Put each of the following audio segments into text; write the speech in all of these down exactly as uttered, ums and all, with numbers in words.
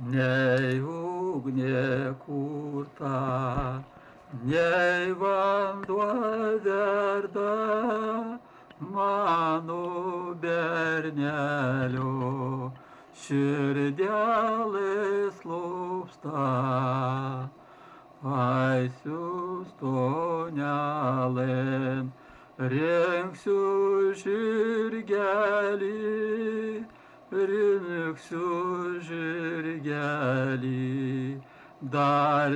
Nei ugnė kurta, nei vanduo verda, mano bernelio širdelė slūpsta. Aisiu stonelėn, rinksiu žirgelį, rinksiu žirgelį, dar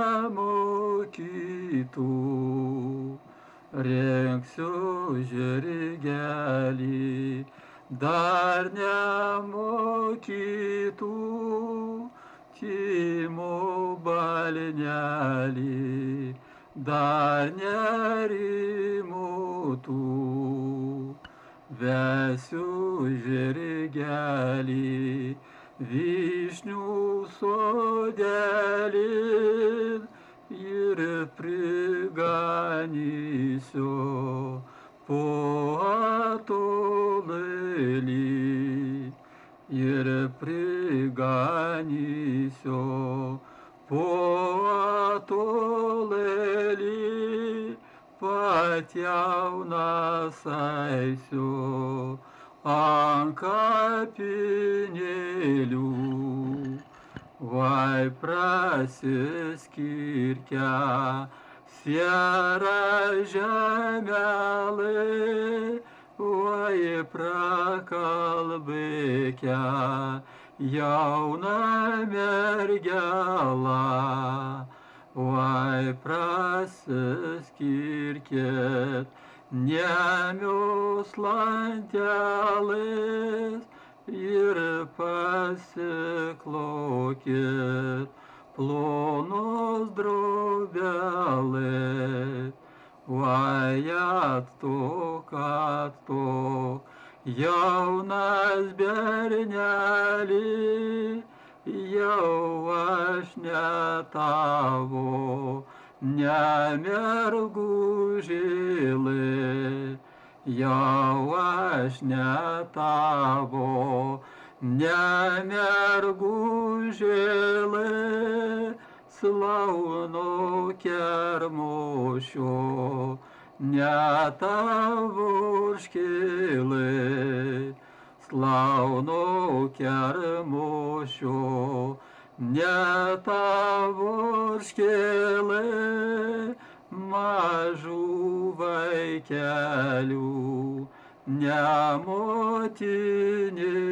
nemokytų. Rinksiu žirgelį, dar nemokytų. Timo balnelį, dar nerimutų. Vesiu žirgelį, vyšnių sodelin ir priganysiu po atolėlį. Ir priganysiu po atolėlį, patjaunas eisiu ant kapinėlių. Vai prasiskirkę siera žemelė, vai prakalbėkę jauna mergela, vai prasiskirkėt nemios lantelės ir pasiklokėt plonos drobelės. Vai attok, attok, jaunas berneli, jau aš ne tavo, ne mergužėlė, jau aš ne tavo, ne mergužėlė, slauno kermošio, ne tavo škėlė. Slauno kermošio, ne tavo škėlė, mažų vaikelių, ne motinė.